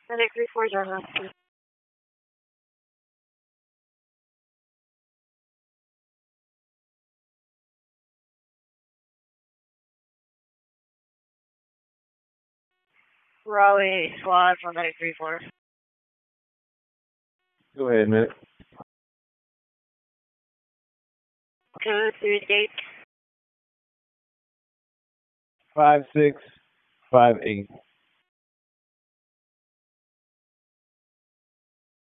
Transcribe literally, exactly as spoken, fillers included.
Medic three four zero. Raleigh squad for Medic three four. Go ahead, Medic. Code three eight. Five six five eight.